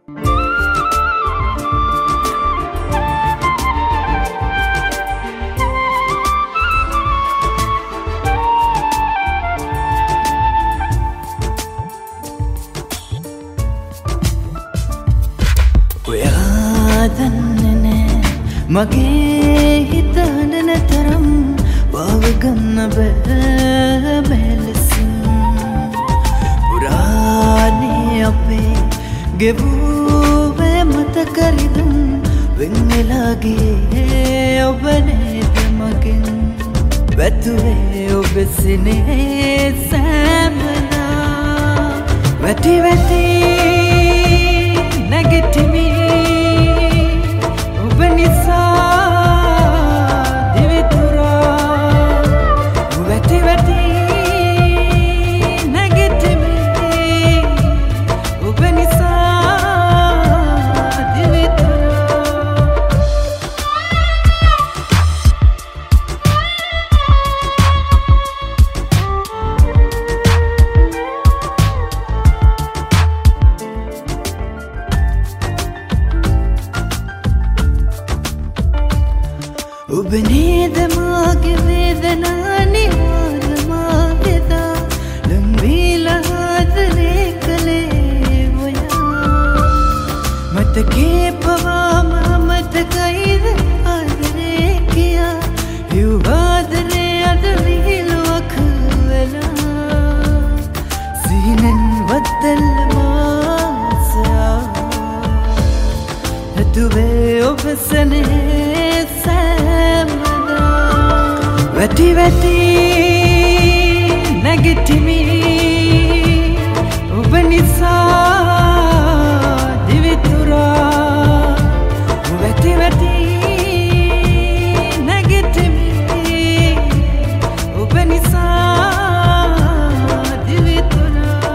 මගේ හිත හඬන තරම් වවගන්න බෑ මෙලෙසින් පුරාණේ අපේ ගෙවූවේ මතකරිදුම් වෙන් වෙලා ගියේ ඔබ නේද මගෙන් වැතුවේ ඔබ සිනේ සෑමදා වැටි වැටි නැගිටිමි ඔබ නිසා ඔබ නේද මාගේ වේදනා නිවාර මාගෙදා ලංවීලා ආදරේ කළේ ඔයා මතකේ පවාම මතකයිද ආදරේ කියා හිව් ආදරේ අද විහිළුවක් වෙලා සිහිනෙන් වත්තල් මාසයා හතුවේ ඔබ සනේ වැටි වැටි නැගිටිමි ඔබ නිසා දිවිතුරා වැටි වැටි නැගිටිමි ඔබ නිසා දිවිතුරා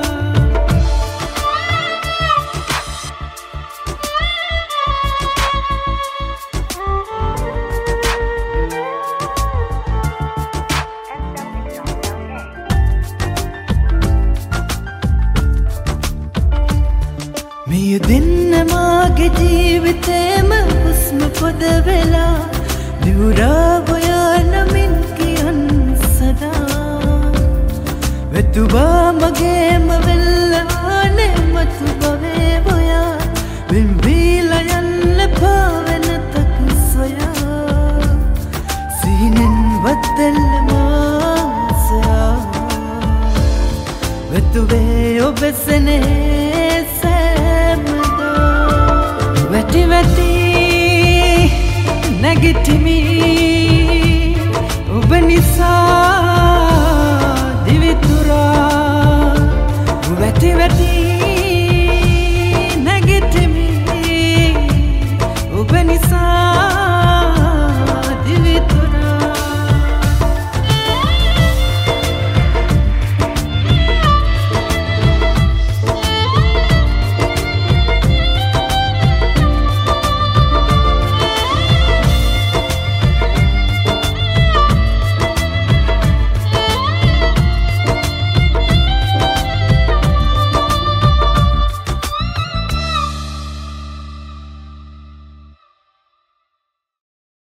මේ දෙන්න මාගේ ජීවිතේම හුස්ම පොද වෙලා දිවුරා බොයනමින් කියන් සදා වෙතුබා මගේම වෙල්ලානේ මතු බවේ බොයා බිම්බීලා යන්න පාවෙන තක් සොයා සිහිනෙන් වත්තල් මාසයා වෙතුවේ ඔබ සනේ වැටි වැටි නැගිටිමි ඔබ නිසා